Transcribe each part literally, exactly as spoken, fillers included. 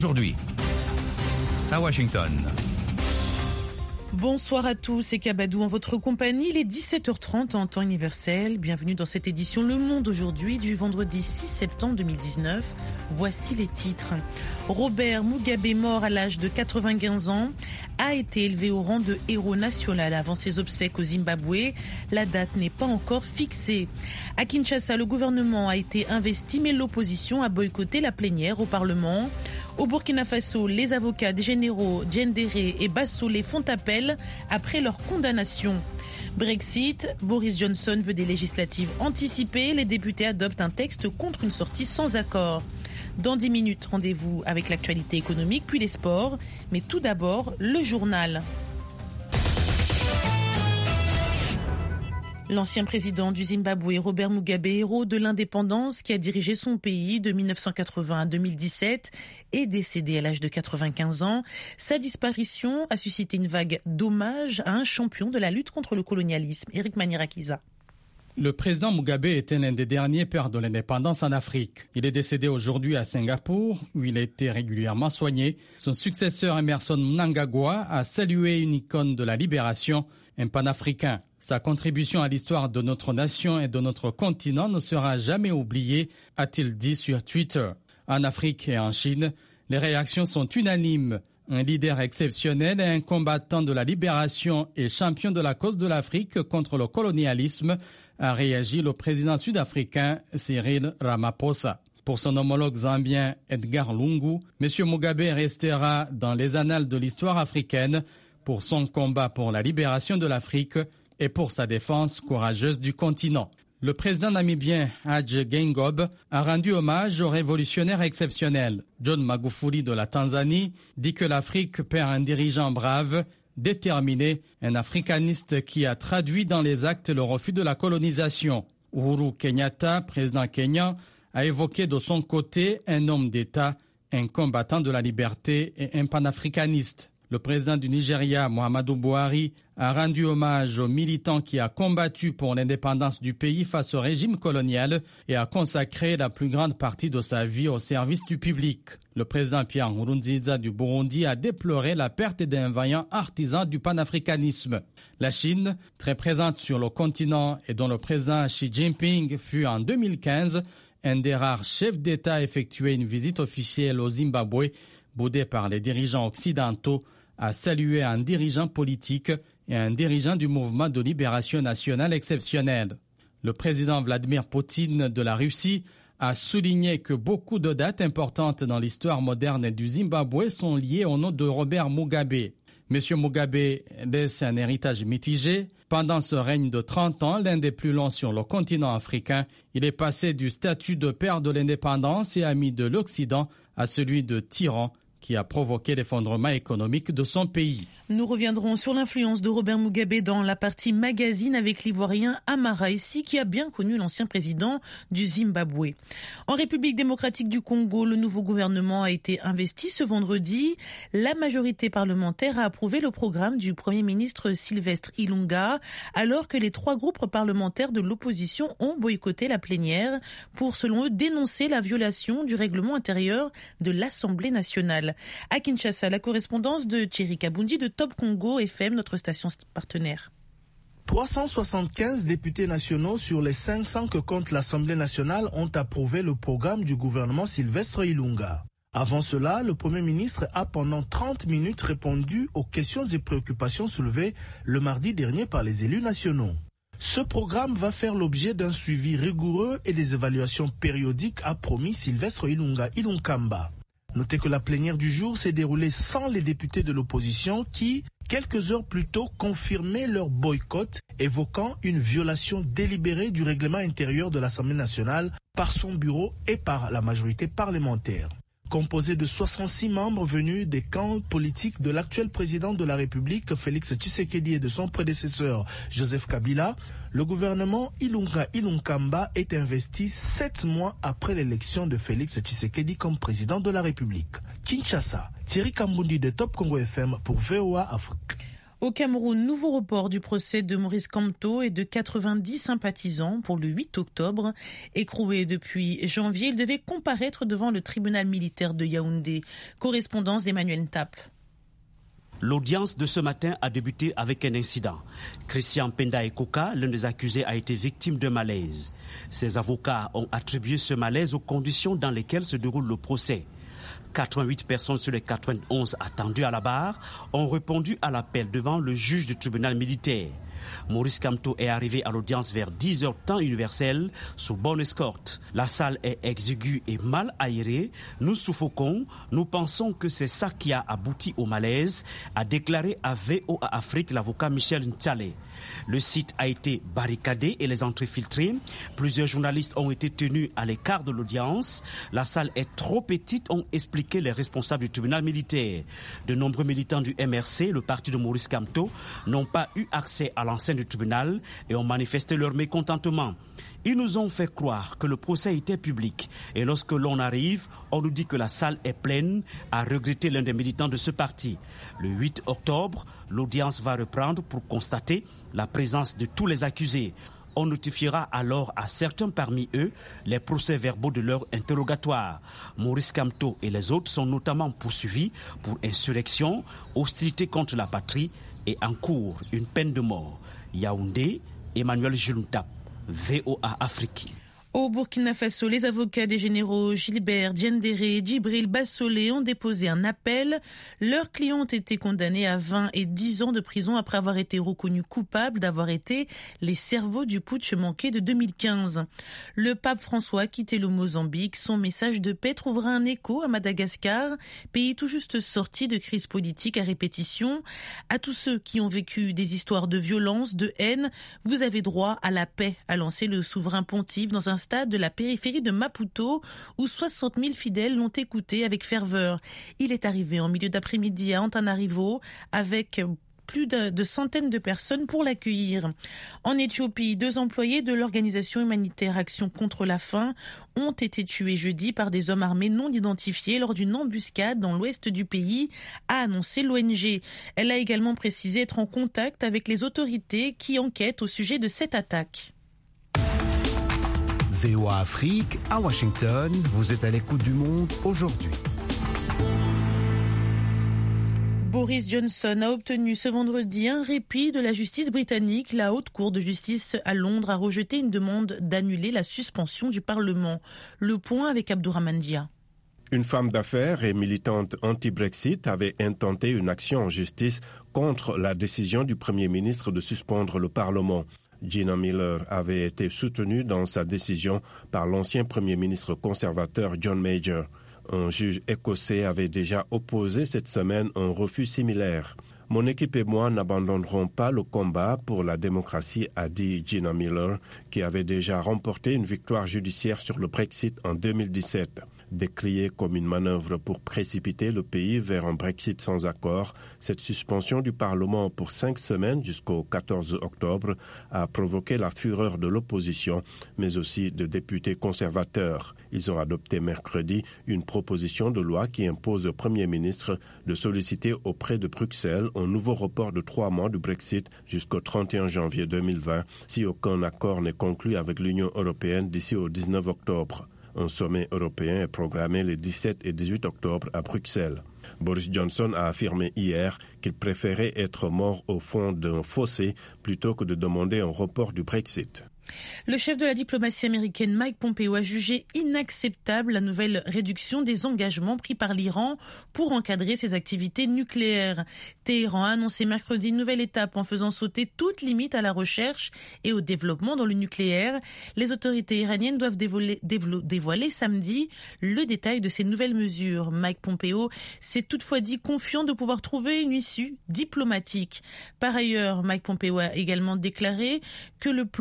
Aujourd'hui, à Washington. Bonsoir à tous, c'est Kabadou en votre compagnie, il est dix-sept heures trente en temps universel. Bienvenue dans cette édition Le Monde aujourd'hui du vendredi six septembre deux mille dix-neuf. Voici les titres. Robert Mugabe, mort à l'âge de quatre-vingt-quinze ans, a été élevé au rang de héros national avant ses obsèques au Zimbabwe. La date n'est pas encore fixée. À Kinshasa, le gouvernement a été investi, mais l'opposition a boycotté la plénière au Parlement. Au Burkina Faso, les avocats des généraux Diendéré et Bassolé font appel après leur condamnation. Brexit, Boris Johnson veut des législatives anticipées. Les députés adoptent un texte contre une sortie sans accord. Dans dix minutes, rendez-vous avec l'actualité économique, puis les sports. Mais tout d'abord, le journal. L'ancien président du Zimbabwe, Robert Mugabe, héros de l'indépendance qui a dirigé son pays de mille neuf cent quatre-vingts à deux mille dix-sept, est décédé à l'âge de quatre-vingt-quinze ans. Sa disparition a suscité une vague d'hommage à un champion de la lutte contre le colonialisme, Eric Manirakiza. Le président Mugabe était l'un des derniers pères de l'indépendance en Afrique. Il est décédé aujourd'hui à Singapour, où il a été régulièrement soigné. Son successeur Emmerson Mnangagwa a salué une icône de la libération, un panafricain. Sa contribution à l'histoire de notre nation et de notre continent ne sera jamais oubliée, a-t-il dit sur Twitter. En Afrique et en Chine, les réactions sont unanimes. Un leader exceptionnel et un combattant de la libération et champion de la cause de l'Afrique contre le colonialisme, a réagi le président sud-africain Cyril Ramaphosa. Pour son homologue zambien Edgar Lungu, M. Mugabe restera dans les annales de l'histoire africaine pour son combat pour la libération de l'Afrique et pour sa défense courageuse du continent. Le président namibien Hage Geingob a rendu hommage au révolutionnaire exceptionnel. John Magufuli de la Tanzanie dit que l'Afrique perd un dirigeant brave, déterminé, un africaniste qui a traduit dans les actes le refus de la colonisation. Uhuru Kenyatta, président kényan, a évoqué de son côté un homme d'État, un combattant de la liberté et un panafricaniste. Le président du Nigeria, Muhammadu Buhari, a rendu hommage aux militants qui a combattu pour l'indépendance du pays face au régime colonial et a consacré la plus grande partie de sa vie au service du public. Le président Pierre Nkurunziza du Burundi a déploré la perte d'un vaillant artisan du panafricanisme. La Chine, très présente sur le continent et dont le président Xi Jinping fut en deux mille quinze un des rares chefs d'État à effectuer une visite officielle au Zimbabwe, boudé par les dirigeants occidentaux, a salué un dirigeant politique et un dirigeant du mouvement de libération nationale exceptionnel. Le président Vladimir Poutine de la Russie a souligné que beaucoup de dates importantes dans l'histoire moderne du Zimbabwe sont liées au nom de Robert Mugabe. M. Mugabe laisse un héritage mitigé. Pendant ce règne de trente ans, l'un des plus longs sur le continent africain, il est passé du statut de père de l'indépendance et ami de l'Occident à celui de tyran qui a provoqué l'effondrement économique de son pays. Nous reviendrons sur l'influence de Robert Mugabe dans la partie magazine avec l'ivoirien Amara Essi qui a bien connu l'ancien président du Zimbabwe. En République démocratique du Congo, le nouveau gouvernement a été investi ce vendredi. La majorité parlementaire a approuvé le programme du Premier ministre Sylvestre Ilunga alors que les trois groupes parlementaires de l'opposition ont boycotté la plénière pour, selon eux, dénoncer la violation du règlement intérieur de l'Assemblée nationale. À Kinshasa, la correspondance de Thierry Kabundi de Top Congo F M, notre station partenaire. trois cent soixante-quinze députés nationaux sur les cinq cents que compte l'Assemblée nationale ont approuvé le programme du gouvernement Sylvestre Ilunga. Avant cela, le Premier ministre a pendant trente minutes répondu aux questions et préoccupations soulevées le mardi dernier par les élus nationaux. Ce programme va faire l'objet d'un suivi rigoureux et des évaluations périodiques, a promis Sylvestre Ilunga Ilunkamba. Notez que la plénière du jour s'est déroulée sans les députés de l'opposition qui, quelques heures plus tôt, confirmaient leur boycott, évoquant une violation délibérée du règlement intérieur de l'Assemblée nationale par son bureau et par la majorité parlementaire. Composé de soixante-six membres venus des camps politiques de l'actuel président de la République, Félix Tshisekedi, et de son prédécesseur, Joseph Kabila, le gouvernement Ilunga Ilunkamba est investi sept mois après l'élection de Félix Tshisekedi comme président de la République. Kinshasa, Thierry Kambundi de Top Congo F M pour V O A Afrique. Au Cameroun, nouveau report du procès de Maurice Kamto et de quatre-vingt-dix sympathisants pour le huit octobre. Écroué depuis janvier, il devait comparaître devant le tribunal militaire de Yaoundé. Correspondance d'Emmanuel Ntap. L'audience de ce matin a débuté avec un incident. Christian Penda Ekoka, l'un des accusés, a été victime d'un malaise. Ses avocats ont attribué ce malaise aux conditions dans lesquelles se déroule le procès. quatre-vingt-huit personnes sur les quatre-vingt-onze attendues à la barre ont répondu à l'appel devant le juge du tribunal militaire. Maurice Kamto est arrivé à l'audience vers dix heures temps universel sous bonne escorte. La salle est exiguë et mal aérée. Nous suffoquons. Nous pensons que c'est ça qui a abouti au malaise, a déclaré à V O A Afrique l'avocat Michel Ntale. Le site a été barricadé et les entrées filtrées. Plusieurs journalistes ont été tenus à l'écart de l'audience. La salle est trop petite, ont expliqué les responsables du tribunal militaire. De nombreux militants du M R C, le parti de Maurice Kamto, n'ont pas eu accès à l'enceinte du tribunal et ont manifesté leur mécontentement. Ils nous ont fait croire que le procès était public et lorsque l'on arrive, on nous dit que la salle est pleine, a regretté l'un des militants de ce parti. Le huit octobre, l'audience va reprendre pour constater la présence de tous les accusés. On notifiera alors à certains parmi eux les procès-verbaux de leur interrogatoire. Maurice Kamto et les autres sont notamment poursuivis pour insurrection, hostilité contre la patrie et encourent une peine de mort. Yaoundé, Emmanuel Juntap, V O A Afrique. Au Burkina Faso, les avocats des généraux Gilbert Diendéré et Djibril Bassolé ont déposé un appel. Leurs clients ont été condamnés à vingt et dix ans de prison après avoir été reconnus coupables d'avoir été les cerveaux du putsch manqué de deux mille quinze. Le pape François a quitté le Mozambique. Son message de paix trouvera un écho à Madagascar, pays tout juste sorti de crise politique à répétition. À tous ceux qui ont vécu des histoires de violence, de haine, vous avez droit à la paix, a lancé le souverain pontife dans un stade de la périphérie de Maputo où soixante mille fidèles l'ont écouté avec ferveur. Il est arrivé en milieu d'après-midi à Antananarivo avec plus de, de centaines de personnes pour l'accueillir. En Éthiopie, deux employés de l'organisation humanitaire Action contre la faim ont été tués jeudi par des hommes armés non identifiés lors d'une embuscade dans l'ouest du pays, a annoncé l'O N G. Elle a également précisé être en contact avec les autorités qui enquêtent au sujet de cette attaque. V O A Afrique, à Washington, vous êtes à l'écoute du monde aujourd'hui. Boris Johnson a obtenu ce vendredi un répit de la justice britannique. La Haute Cour de justice à Londres a rejeté une demande d'annuler la suspension du Parlement. Le point avec Abdourahmane Dia. Une femme d'affaires et militante anti-Brexit avait intenté une action en justice contre la décision du Premier ministre de suspendre le Parlement. Gina Miller avait été soutenue dans sa décision par l'ancien Premier ministre conservateur John Major. Un juge écossais avait déjà opposé cette semaine un refus similaire. « Mon équipe et moi n'abandonnerons pas le combat pour la démocratie », a dit Gina Miller, qui avait déjà remporté une victoire judiciaire sur le Brexit en deux mille dix-sept. Décriée comme une manœuvre pour précipiter le pays vers un Brexit sans accord, cette suspension du Parlement pour cinq semaines jusqu'au quatorze octobre a provoqué la fureur de l'opposition, mais aussi de députés conservateurs. Ils ont adopté mercredi une proposition de loi qui impose au Premier ministre de solliciter auprès de Bruxelles un nouveau report de trois mois du Brexit jusqu'au trente et un janvier deux mille vingt si aucun accord n'est conclu avec l'Union européenne d'ici au dix-neuf octobre. Un sommet européen est programmé les dix-sept et dix-huit octobre à Bruxelles. Boris Johnson a affirmé hier qu'il préférait être mort au fond d'un fossé plutôt que de demander un report du Brexit. Le chef de la diplomatie américaine Mike Pompeo a jugé inacceptable la nouvelle réduction des engagements pris par l'Iran pour encadrer ses activités nucléaires. Téhéran a annoncé mercredi une nouvelle étape en faisant sauter toute limite à la recherche et au développement dans le nucléaire. Les autorités iraniennes doivent dévoiler, dévoiler, dévoiler samedi le détail de ces nouvelles mesures. Mike Pompeo s'est toutefois dit confiant de pouvoir trouver une issue diplomatique. Par ailleurs, Mike Pompeo a également déclaré que le plan voulu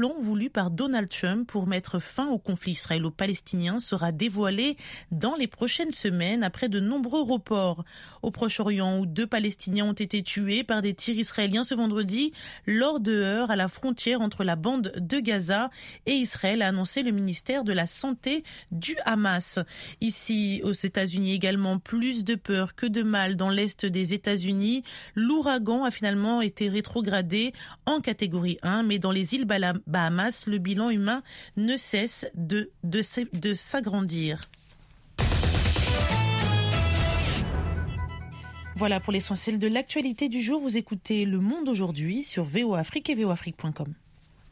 par Donald Trump pour mettre fin au conflit israélo-palestinien sera dévoilé dans les prochaines semaines après de nombreux reports. Au Proche-Orient, où deux Palestiniens ont été tués par des tirs israéliens ce vendredi lors de heurts à la frontière entre la bande de Gaza et Israël, a annoncé le ministère de la Santé du Hamas. Ici, aux États-Unis également, plus de peur que de mal dans l'est des États-Unis. L'ouragan a finalement été rétrogradé en catégorie un, mais dans les îles Bahamas, le bilan humain ne cesse de, de, de s'agrandir. Voilà pour l'essentiel de l'actualité du jour. Vous écoutez Le Monde aujourd'hui sur V O Afrique et V O Afrique point com.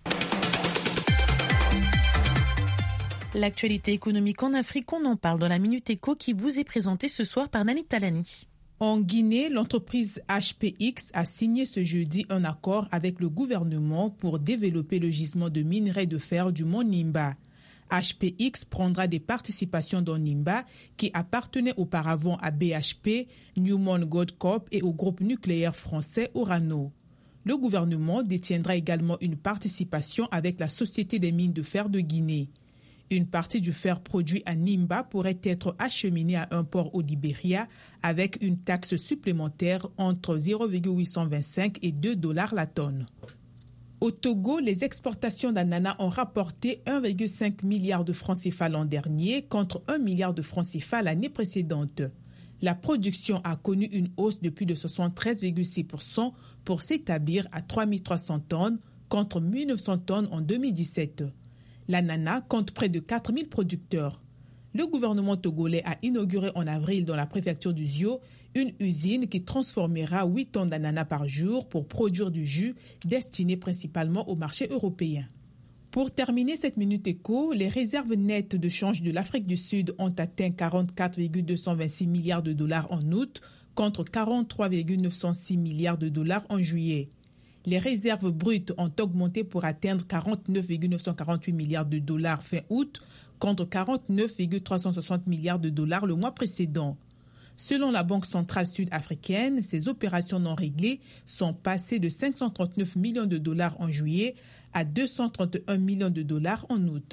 L'actualité économique en Afrique, on en parle dans la Minute Éco qui vous est présentée ce soir par Nani Talani. En Guinée, l'entreprise H P X a signé ce jeudi un accord avec le gouvernement pour développer le gisement de minerai de fer du mont Nimba. H P X prendra des participations dans Nimba, qui appartenait auparavant à B H P, Newmont Goldcorp et au groupe nucléaire français Orano. Le gouvernement détiendra également une participation avec la Société des mines de fer de Guinée. Une partie du fer produit à Nimba pourrait être acheminée à un port au Libéria avec une taxe supplémentaire entre zéro virgule huit cent vingt-cinq et deux dollars la tonne. Au Togo, les exportations d'ananas ont rapporté un virgule cinq milliard de francs C F A l'an dernier contre un milliard de francs C F A l'année précédente. La production a connu une hausse de plus de soixante-treize virgule six pour cent pour s'établir à trois mille trois cents tonnes contre mille neuf cents tonnes en deux mille dix-sept. L'ananas compte près de quatre mille producteurs. Le gouvernement togolais a inauguré en avril dans la préfecture du Zio une usine qui transformera huit tonnes d'ananas par jour pour produire du jus destiné principalement au marché européen. Pour terminer cette Minute Éco, les réserves nettes de change de l'Afrique du Sud ont atteint quarante-quatre virgule deux cent vingt-six milliards de dollars en août contre quarante-trois virgule neuf cent six milliards de dollars en juillet. Les réserves brutes ont augmenté pour atteindre quarante-neuf virgule neuf cent quarante-huit milliards de dollars fin août contre quarante-neuf virgule trois cent soixante milliards de dollars le mois précédent. Selon la Banque centrale sud-africaine, ces opérations non réglées sont passées de cinq cent trente-neuf millions de dollars en juillet à deux cent trente et un millions de dollars en août.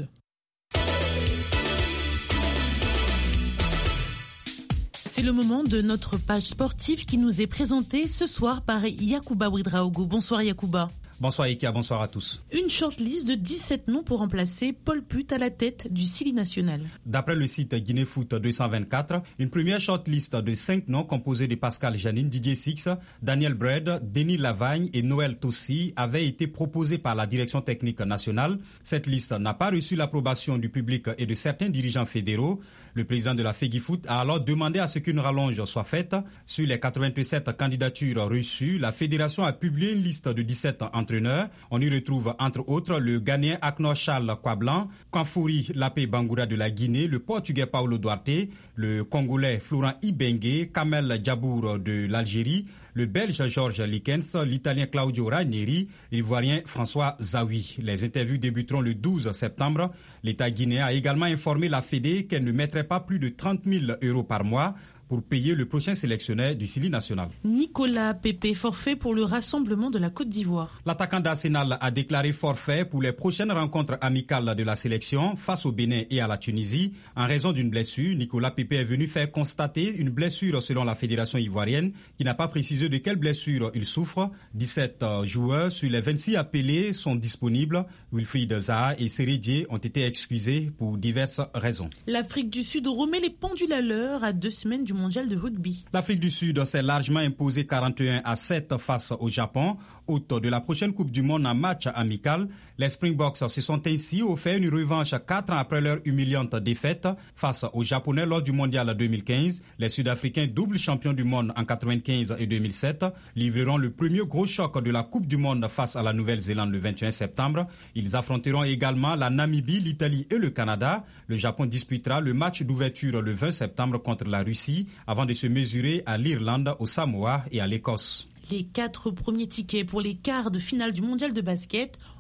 C'est le moment de notre page sportive qui nous est présentée ce soir par Yacouba Ouedraogo. Bonsoir Yacouba. Bonsoir Ika, bonsoir à tous. Une shortlist de dix-sept noms pour remplacer Paul Put à la tête du Sili national. D'après le site Guinée Foot deux cent vingt-quatre, une première shortlist de cinq noms composée de Pascal Janine, Didier Six, Daniel Bred, Denis Lavagne et Noël Tossi avait été proposée par la direction technique nationale. Cette liste n'a pas reçu l'approbation du public et de certains dirigeants fédéraux. Le président de la FEGIFOOT a alors demandé à ce qu'une rallonge soit faite. Sur les quatre-vingt-sept candidatures reçues, la fédération a publié une liste de dix-sept entraîneurs. On y retrouve entre autres le Ghanéen Aknor Charles Kwablan, Kanfouri Lapé Bangoura de la Guinée, le Portugais Paulo Duarte, le Congolais Florent Ibengue, Kamel Djabour de l'Algérie, le Belge Georges Likens, l'Italien Claudio Ranieri, l'Ivoirien François Zawi. Les interviews débuteront le douze septembre. L'État guinéen a également informé la Fédé qu'elle ne mettrait pas plus de trente mille euros par mois pour payer le prochain sélectionneur du Sili national. Nicolas Pepe, forfait pour le rassemblement de la Côte d'Ivoire. L'attaquant d'Arsenal a déclaré forfait pour les prochaines rencontres amicales de la sélection face au Bénin et à la Tunisie. En raison d'une blessure, Nicolas Pepe est venu faire constater une blessure selon la fédération ivoirienne qui n'a pas précisé de quelle blessure il souffre. dix-sept joueurs sur les vingt-six appelés sont disponibles. Wilfried Zaha et Seredje ont été excusés pour diverses raisons. L'Afrique du Sud remet les pendules à l'heure à deux semaines du mondial de rugby. L'Afrique du Sud s'est largement imposée quarante et un à sept face au Japon, hôte de la prochaine Coupe du Monde en match amical. Les Springboks se sont ainsi offert une revanche quatre ans après leur humiliante défaite face aux Japonais lors du mondial deux mille quinze. Les Sud-Africains, double champions du monde en quatre-vingt-quinze et deux mille sept, livreront le premier gros choc de la Coupe du Monde face à la Nouvelle-Zélande le vingt et un septembre. Ils affronteront également la Namibie, l'Italie et le Canada. Le Japon disputera le match d'ouverture le vingt septembre contre la Russie avant de se mesurer à l'Irlande, au Samoa et à l'Écosse. Les quatre premiers tickets pour les quarts de finale du mondial de basket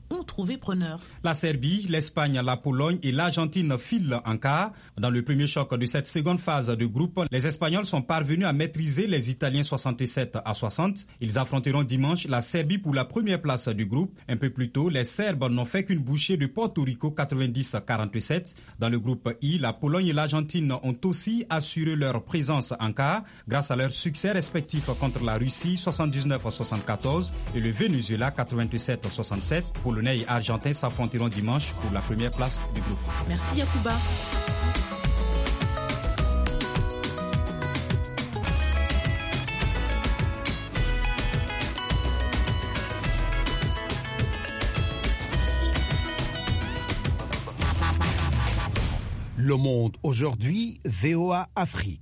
ont trouvé preneur. La Serbie, l'Espagne, la Pologne et l'Argentine filent en quart. Dans le premier choc de cette seconde phase de groupe, les Espagnols sont parvenus à maîtriser les Italiens soixante-sept à soixante. Ils affronteront dimanche la Serbie pour la première place du groupe. Un peu plus tôt, les Serbes n'ont fait qu'une bouchée de Porto Rico quatre-vingt-dix à quarante-sept. Dans le groupe I, la Pologne et l'Argentine ont aussi assuré leur présence en quart grâce à leur succès respectif contre la Russie soixante-dix-neuf à soixante-quatorze et le Venezuela quatre-vingt-sept à soixante-sept. Polonais et Argentins s'affronteront dimanche pour la première place du groupe. Merci Yacouba. Le Monde aujourd'hui, V O A Afrique.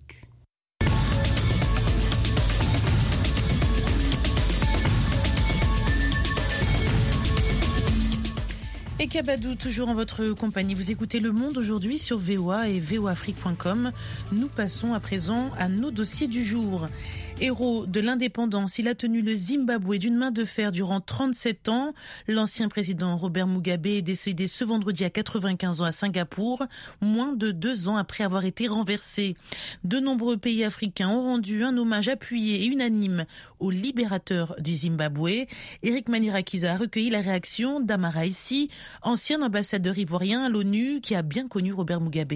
Et Kabadou, toujours en votre compagnie. Vous écoutez Le Monde aujourd'hui sur V O A et V O A Afrique point com. Nous passons à présent à nos dossiers du jour. Héros de l'indépendance, il a tenu le Zimbabwe d'une main de fer durant trente-sept ans. L'ancien président Robert Mugabe est décédé ce vendredi à quatre-vingt-quinze ans à Singapour, moins de deux ans après avoir été renversé. De nombreux pays africains ont rendu un hommage appuyé et unanime au libérateur du Zimbabwe. Eric Manirakiza a recueilli la réaction d'Amara Issi, ancien ambassadeur ivoirien à l'ONU qui a bien connu Robert Mugabe.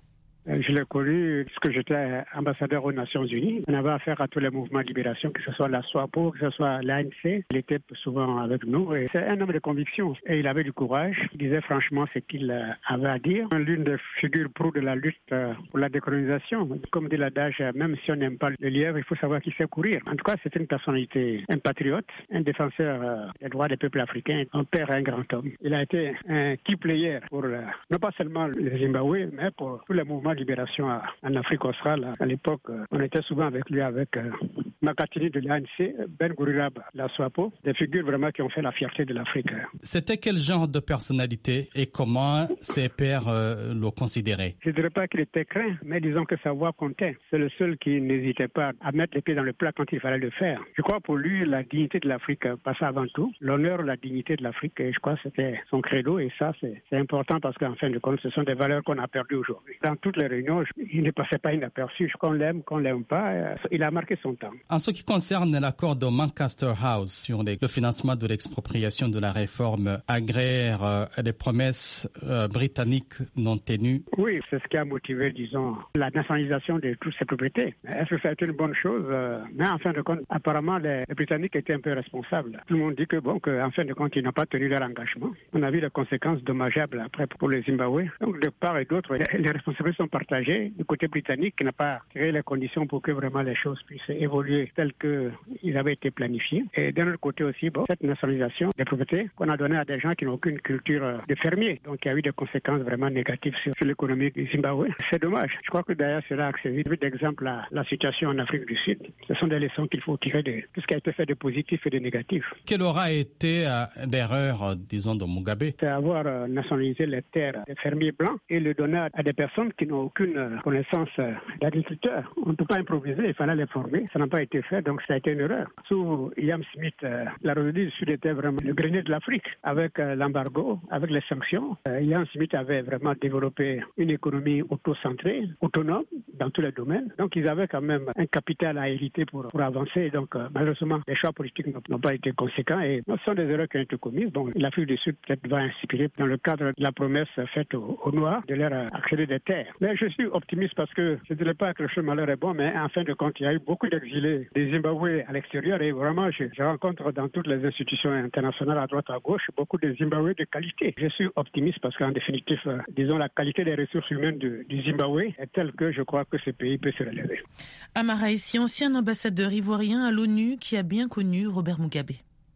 Je l'ai connu puisque j'étais ambassadeur aux Nations Unies. On avait affaire à tous les mouvements de libération, que ce soit la SWAPO, que ce soit l'A N C. Il était souvent avec nous. Et c'est un homme de conviction. Et il avait du courage. Il disait franchement ce qu'il avait à dire. L'une des figures pro de la lutte pour la décolonisation. Comme dit l'adage, même si on n'aime pas le lièvre, il faut savoir qui sait courir. En tout cas, c'est une personnalité, un patriote, un défenseur des droits des peuples africains, un père, un grand homme. Il a été un key player pour, non pas seulement le Zimbabwe, mais pour tous les mouvements libération en Afrique australe. À l'époque, on était souvent avec lui, avec euh, Makatini de l'A N C, Ben Gourirab, la SWAPO, des figures vraiment qui ont fait la fierté de l'Afrique. C'était quel genre de personnalité et comment ses pairs euh, le considéraient? Je ne dirais pas qu'il était craint, mais disons que sa voix comptait. C'est le seul qui n'hésitait pas à mettre les pieds dans le plat quand il fallait le faire. Je crois pour lui, la dignité de l'Afrique passait avant tout. L'honneur, la dignité de l'Afrique, je crois que c'était son credo et ça, c'est, c'est important parce qu'en fin de compte, ce sont des valeurs qu'on a perdues aujourd'hui. Dans toutes les réunions, il ne passait pas inaperçu. Qu'on l'aime, qu'on l'aime pas, il a marqué son temps. En ce qui concerne l'accord de Lancaster House sur les, le financement de l'expropriation de la réforme agraire, euh, les promesses euh, britanniques non tenues. Oui, c'est ce qui a motivé, disons, la nationalisation de toutes ces propriétés. Est-ce que ça a été une bonne chose? Mais en fin de compte, apparemment, les, les Britanniques étaient un peu responsables. Tout le monde dit que, bon, qu'en fin de compte, ils n'ont pas tenu leur engagement. On a vu les conséquences dommageables après pour le Zimbabwe. Donc, de part et d'autre, les, les responsabilités sont partagées. Du côté britannique, qui n'a pas créé les conditions pour que vraiment les choses puissent évoluer telles qu'ils avaient été planifiées. Et d'un autre côté aussi, bon, cette nationalisation des propriétés qu'on a donnée à des gens qui n'ont aucune culture de fermier. Donc il y a eu des conséquences vraiment négatives sur, sur l'économie du Zimbabwe. C'est dommage. Je crois que d'ailleurs cela a accéléré d'exemple la, la situation en Afrique du Sud. Ce sont des leçons qu'il faut tirer de tout ce qui a été fait de positif et de négatif. Quelle aura été euh, l'erreur, euh, disons, de Mugabe? C'est avoir euh, nationalisé les terres des fermiers blancs et le donner à, à des personnes qui n'ont aucune euh, connaissance euh, d'agriculteurs. On ne peut pas improviser, il fallait les former. Ça n'a pas été fait, donc ça a été une erreur. Sous Ian Smith, euh, la Rhododie du Sud était vraiment le grenier de l'Afrique. Avec euh, l'embargo, avec les sanctions, euh, Ian Smith avait vraiment développé une économie auto-centrée, autonome dans tous les domaines. Donc ils avaient quand même un capital à hériter pour, pour avancer. Donc euh, malheureusement, les choix politiques n'ont pas été conséquents et ce sont des erreurs qui ont été commises. Bon, l'Afrique du Sud peut-être va inspirer dans le cadre de la promesse faite aux, aux Noirs de leur accéder des terres. Mais je suis optimiste parce que je ne dirais pas que le chemin malheur est bon, mais en fin de compte, il y a eu beaucoup d'exilés des Zimbabwe à l'extérieur et vraiment, je, je rencontre dans toutes les institutions internationales à droite à gauche beaucoup de Zimbabwe de qualité. Je suis optimiste parce qu'en définitive, euh, disons, la qualité des ressources humaines du, du Zimbabwe est telle que je crois que ce pays peut se relever. Amara Issi, ancien ambassadeur ivoirien à l'ONU qui a bien connu Robert Mugabe.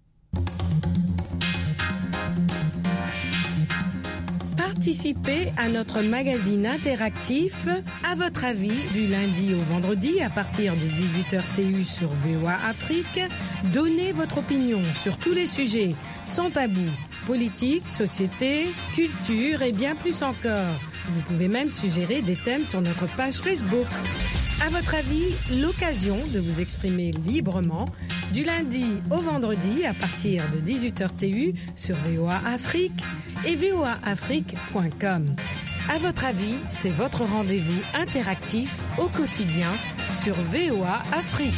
Participez à notre magazine interactif À votre avis du lundi au vendredi à partir de dix-huit heures T U sur V O A Afrique. Donnez votre opinion sur tous les sujets sans tabou, politique, société, culture et bien plus encore. Vous pouvez même suggérer des thèmes sur notre page Facebook. À votre avis, l'occasion de vous exprimer librement Du lundi au vendredi à partir de dix-huit heures T U sur V O A Afrique et V O A Afrique point com. À votre avis, c'est votre rendez-vous interactif au quotidien sur V O A Afrique.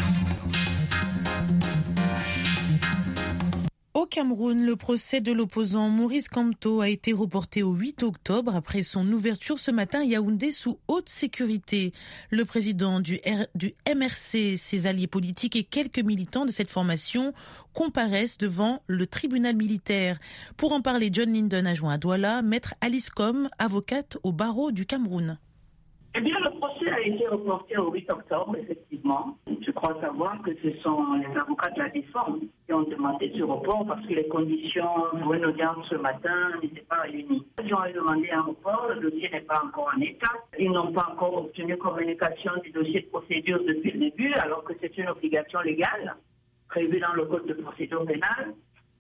Au Cameroun, le procès de l'opposant Maurice Kamto a été reporté au huit octobre après son ouverture ce matin à Yaoundé sous haute sécurité. Le président du, R... du M R C, ses alliés politiques et quelques militants de cette formation comparaissent devant le tribunal militaire. Pour en parler, John Linden a joint à Douala, maître Alice Com, avocate au barreau du Cameroun. Eh bien, le procès a été reporté au huit octobre, effectivement. Je crois savoir que ce sont les avocats de la défense qui ont demandé ce report parce que les conditions pour une audience ce matin n'étaient pas réunies. Ils ont demandé un report, le dossier n'est pas encore en état. Ils n'ont pas encore obtenu communication du dossier de procédure depuis le début, alors que c'est une obligation légale prévue dans le code de procédure pénale.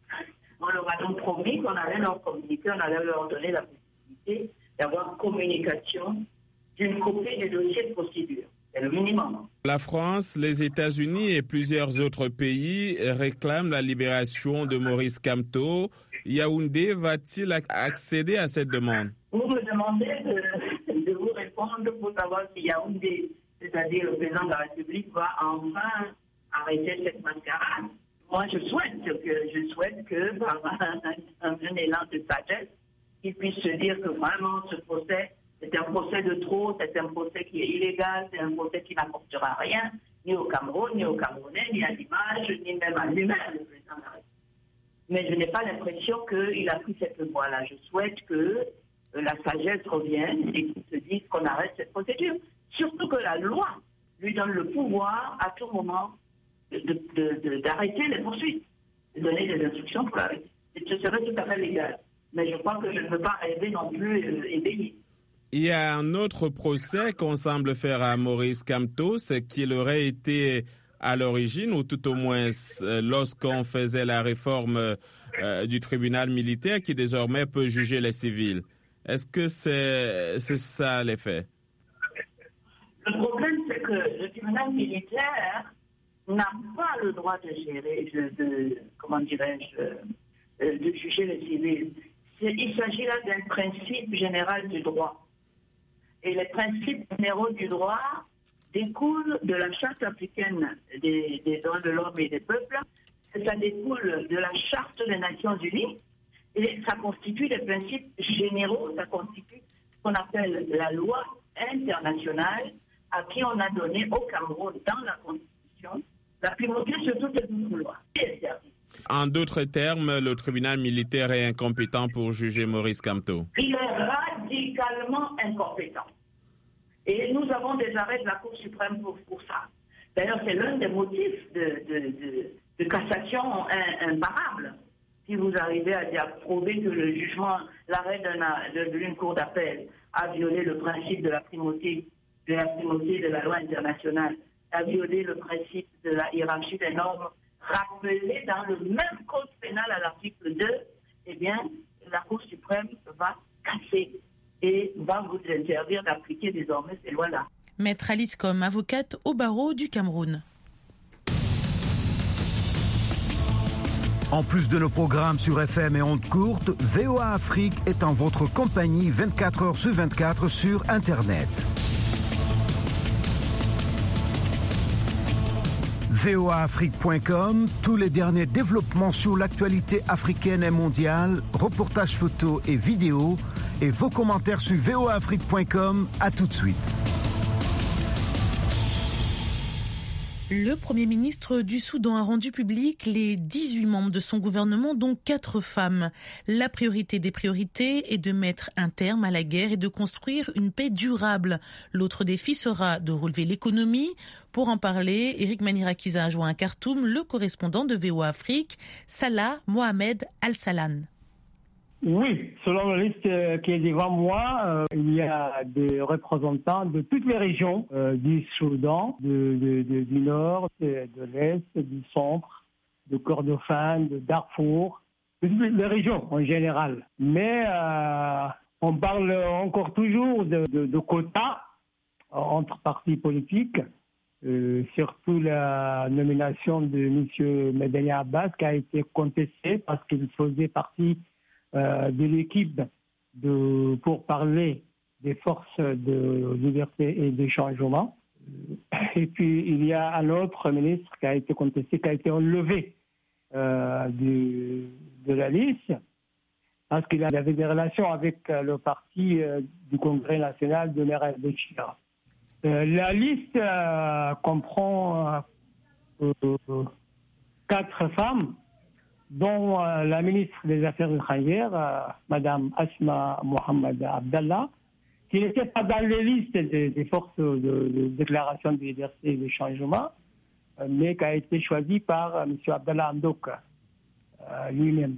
On leur a donc promis qu'on allait leur communiquer, on allait leur donner la possibilité d'avoir communication d'une copie du dossier de procédure. C'est le minimum. La France, les États-Unis et plusieurs autres pays réclament la libération de Maurice Kamto. Yaoundé va-t-il accéder à cette demande? Vous me demandez de, de vous répondre pour savoir si Yaoundé, c'est-à-dire le président de la République, va enfin arrêter cette mascarade. Moi, je souhaite que, je souhaite que par un, un, un élan de sagesse, il puisse se dire que vraiment ce procès, c'est un procès de trop, c'est un procès qui est illégal, c'est un procès qui n'apportera rien, ni au Cameroun, ni aux Camerounais, ni à l'image, ni même à lui-même, le président de la République. Mais je n'ai pas l'impression qu'il a pris cette voie-là. Je souhaite que la sagesse revienne et qu'il se dise qu'on arrête cette procédure. Surtout que la loi lui donne le pouvoir à tout moment de, de, de, d'arrêter les poursuites, de donner des instructions pour l'arrêter. Ce serait tout à fait légal. Mais je crois que je ne peux pas rêver non plus euh, éveillé. Il y a un autre procès qu'on semble faire à Maurice Kamto, c'est qu'il aurait été à l'origine, ou tout au moins lorsqu'on faisait la réforme euh, du tribunal militaire qui désormais peut juger les civils. Est-ce que c'est, c'est ça les faits? Le problème, c'est que le tribunal militaire n'a pas le droit de gérer, de, de comment dirais-je, de juger les civils. C'est, il s'agit là d'un principe général du droit. Et les principes généraux du droit découlent de la Charte africaine des, des droits de l'homme et des peuples. Ça découle de la Charte des Nations Unies. Et ça constitue des principes généraux, ça constitue ce qu'on appelle la loi internationale à qui on a donné au Cameroun, dans la Constitution, la primauté sur toutes les autres lois. En d'autres termes, le tribunal militaire est incompétent pour juger Maurice Kamto. Il est radicalement incompétent. Et nous avons des arrêts de la Cour suprême pour, pour ça. D'ailleurs, c'est l'un des motifs de, de, de, de cassation imparable. Si vous arrivez à, à prouver que le jugement, l'arrêt d'une cour d'appel a violé le principe de la primauté, de la primauté de la loi internationale, a violé le principe de la hiérarchie des normes rappelé dans le même code pénal à l'article deux, eh bien, la Cour suprême va casser et va vous interdire d'appliquer désormais ces lois-là. Maître Alice Com, avocate au barreau du Cameroun. En plus de nos programmes sur F M et ondes courtes, V O A Afrique est en votre compagnie vingt-quatre heures sur vingt-quatre sur Internet. V O A Afrique point com, tous les derniers développements sur l'actualité africaine et mondiale, reportages photos et vidéos, et vos commentaires sur V O A Afrique point com. À tout de suite. Le Premier ministre du Soudan a rendu public les dix-huit membres de son gouvernement, dont quatre femmes. La priorité des priorités est de mettre un terme à la guerre et de construire une paix durable. L'autre défi sera de relever l'économie. Pour en parler, Eric Manirakiza a joint à Khartoum le correspondant de V O A Afrique, Salah Mohamed Al-Salan. Oui, selon la liste qui est devant moi, euh, il y a des représentants de toutes les régions euh, du Soudan, de, de, de, du Nord, de, de l'Est, du Centre, de Kordofan, de Darfour, de toutes les régions en général. Mais euh, on parle encore toujours de, de, de quotas entre partis politiques. euh, surtout la nomination de M. Medeni Abbas qui a été contestée parce qu'il faisait partie euh, de l'équipe de, pour parler des forces de liberté et de changement. Et puis il y a un autre ministre qui a été contesté, qui a été enlevé euh, du, de la liste parce qu'il avait des relations avec le parti euh, du Congrès national de Meral Béchir. Euh, la liste euh, comprend euh, euh, quatre femmes, dont euh, la ministre des Affaires étrangères, euh, Mme Asma Mohamed Abdallah, qui n'était pas dans les listes des, des forces de, de déclaration de liberté et de changement, euh, mais qui a été choisie par euh, M. Abdallah Hamdok euh, lui-même.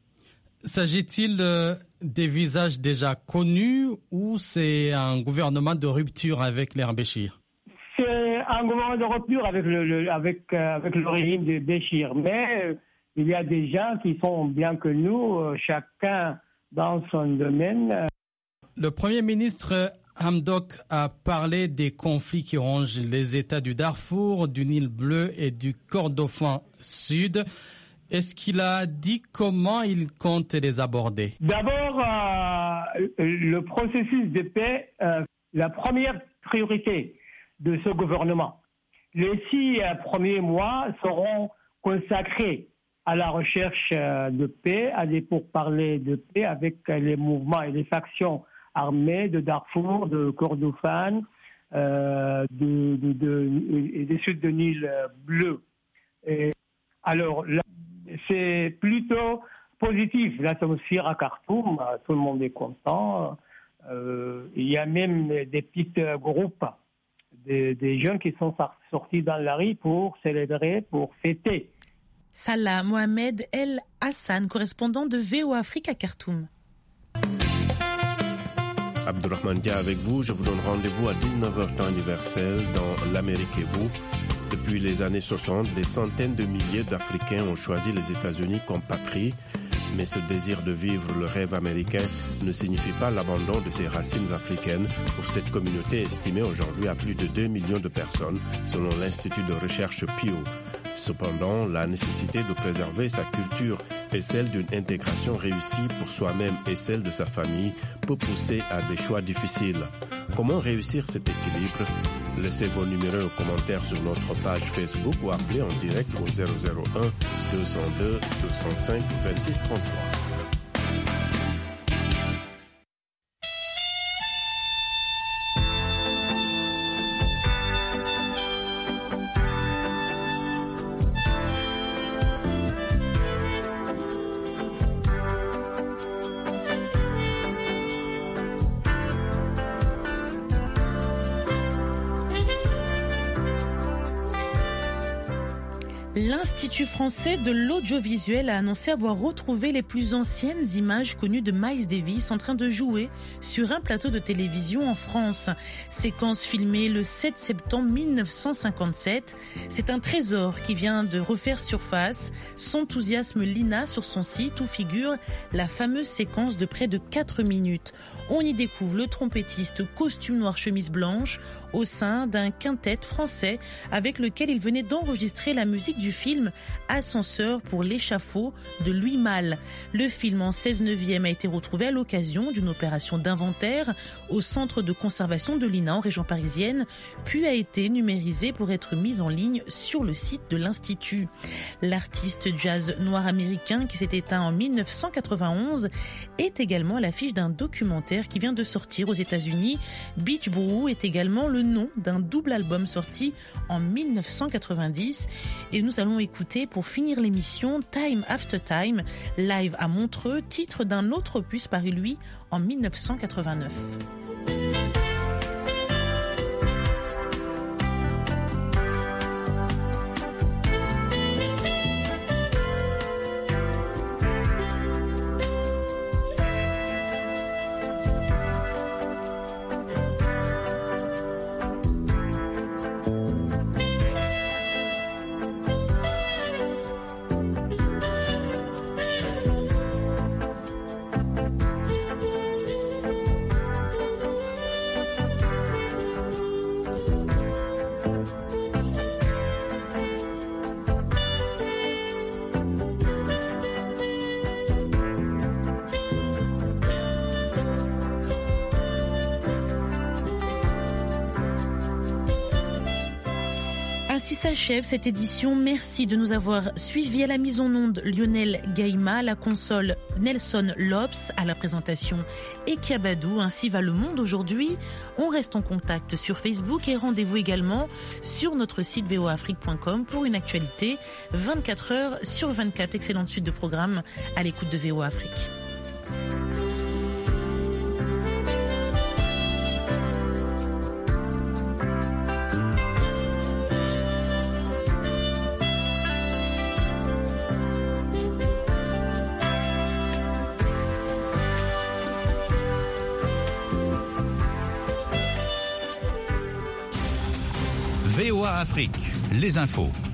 S'agit-il euh, des visages déjà connus ou c'est un gouvernement de rupture avec l'ère Béchir? C'est un gouvernement de rupture avec le, le, avec, euh, avec le régime de Béchir, mais euh, il y a des gens qui sont bien que nous, euh, chacun dans son domaine. Euh. Le Premier ministre Hamdok a parlé des conflits qui rongent les États du Darfour, du Nil Bleu et du Kordofan Sud. Est-ce qu'il a dit comment il compte les aborder? D'abord, euh, le processus de paix, euh, la première priorité de ce gouvernement. Les six euh, premiers mois seront consacrés à la recherche euh, de paix, à des pourparlers de paix avec euh, les mouvements et les factions armées de Darfour, de Kordofan, euh, de, de, de, et des Sud de Nil Bleu. Et alors, là, c'est plutôt positif. L'atmosphère à Khartoum, tout le monde est content. Euh, il y a même des petits groupes, des, des jeunes qui sont sortis dans la rue pour célébrer, pour fêter. Salah Mohamed El Hassan, correspondant de V O A Afrique à Khartoum. Abdurrahman Dia avec vous. Je vous donne rendez-vous à dix-neuf heures temps universel dans l'Amérique et vous. Depuis les années soixante, des centaines de milliers d'Africains ont choisi les États-Unis comme patrie. Mais ce désir de vivre le rêve américain ne signifie pas l'abandon de ses racines africaines pour cette communauté estimée aujourd'hui à plus de deux millions de personnes, selon l'Institut de recherche Pew. Cependant, la nécessité de préserver sa culture et celle d'une intégration réussie pour soi-même et celle de sa famille peut pousser à des choix difficiles. Comment réussir cet équilibre? Laissez vos numéros aux commentaires sur notre page Facebook ou appelez en direct au zéro zéro un deux zéro deux deux zéro cinq vingt-six trente-trois. L'Institut français de l'audiovisuel a annoncé avoir retrouvé les plus anciennes images connues de Miles Davis en train de jouer sur un plateau de télévision en France. Séquence filmée le sept septembre mille neuf cent cinquante-sept. C'est un trésor qui vient de refaire surface. S'enthousiasme Lina sur son site où figure la fameuse séquence de près de quatre minutes. On y découvre le trompettiste costume noir chemise blanche au sein d'un quintet français avec lequel il venait d'enregistrer la musique du film Ascenseur pour l'échafaud de Louis Malle. Le film en seize neuvième a été retrouvé à l'occasion d'une opération d'inventaire au centre de conservation de l'I N A en région parisienne, puis a été numérisé pour être mis en ligne sur le site de l'Institut. L'artiste jazz noir américain qui s'est éteint en mille neuf cent quatre-vingt-onze est également à l'affiche d'un documentaire qui vient de sortir aux États-Unis. Beach Brew est également le nom d'un double album sorti en mille neuf cent quatre-vingt-dix. Et nous allons écouter pour finir l'émission Time After Time, live à Montreux, titre d'un autre opus paru lui en mille neuf cent quatre-vingt-neuf. Ainsi s'achève cette édition. Merci de nous avoir suivis. À la mise en onde, Lionel Gaïma, à la console, Nelson Lopes, à la présentation, Ekia Badou. Ainsi va le monde aujourd'hui. On reste en contact sur Facebook et rendez-vous également sur notre site v o a afrique point com pour une actualité vingt-quatre heures sur vingt-quatre. Excellente suite de programme à l'écoute de V O A Afrique. V O A Afrique, les infos.